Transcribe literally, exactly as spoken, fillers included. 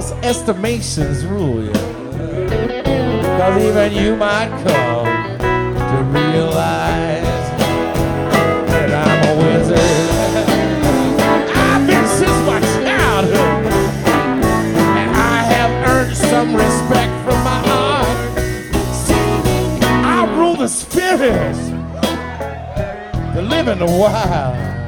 false estimations rule you. Cause even you might come to realize that I'm a wizard. I've been since my childhood, and I have earned some respect from my art. See, I rule the spirits that live in the wild.